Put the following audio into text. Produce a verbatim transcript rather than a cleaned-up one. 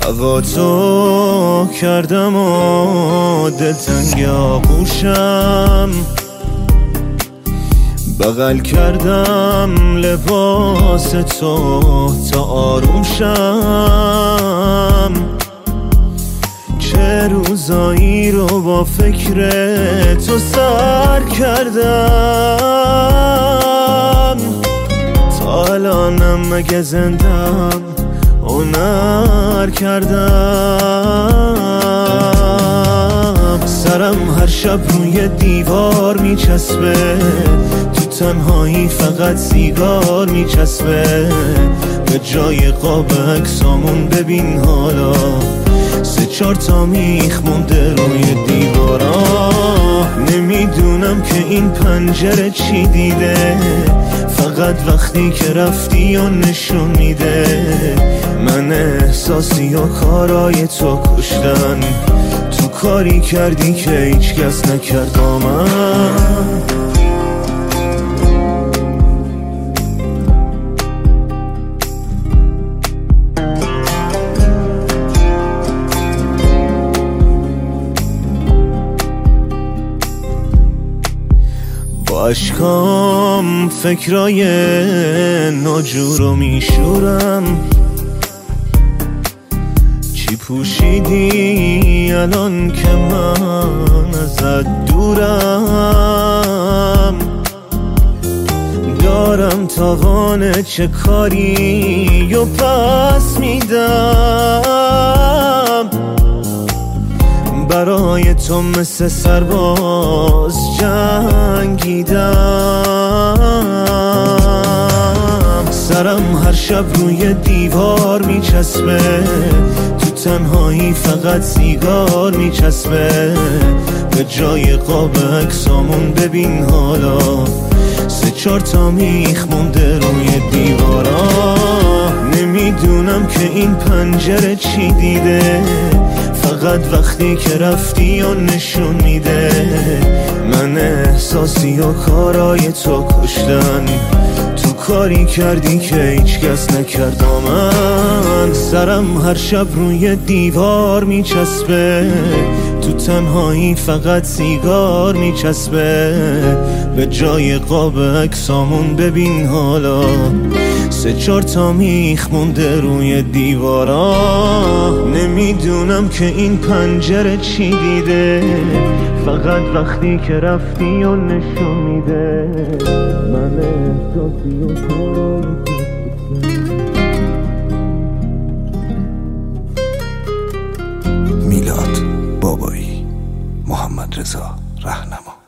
دعواتو کردم و دلتنگ آغوشم، بغل کردم لباس تو تا آروم شم. چه روزایی رو با فکر تو سر کردم، تا الانم مگه زندم هنر کردم. سرم هر شب روی دیوار میچسبه، تو تنهایی فقط سیگار میچسبه. به جای قاب عکسامون ببین حالا سه چار تا میخ مونده روی دیوارا. نمیدونم که این پنجره چی دیده، فقط وقتی که رفتی و نشون میده من احساسی و کارای تو کشتن. تو کاری کردی که هیچ کس نکرد با من. با عشقام فکرای ناجورو میشورم. چی پوشیدی الان که من ازت دورم؟ دارم تاوان چه کاری و پس میدم. برای تو مثل سرباز جنگیدم. سرم هر شب روی دیوار میچسبه، تو تنهایی فقط سیگار میچسبه. به جای قاب عکسامون ببین حالا سه چار تا میخ مونده روی دیوارا. نمیدونم که این پنجره چی دیده، فقط وقتی که رفتی و نشون میده من احساسی و کارای تو کشتن. تو کاری کردی که هیچ کس نکرد با من. سرم هر شب روی دیوار میچسبه، تو تنهایی فقط سیگار میچسبه. به جای قاب عکسامون ببین حالا سه چار تا میخ مونده روی دیوارا. نمیدونم که این پنجره چی دیده، فقط وقتی که رفتی و نشون میده من احساسی و کارای میلاد بابایی، محمد رضا رهنما.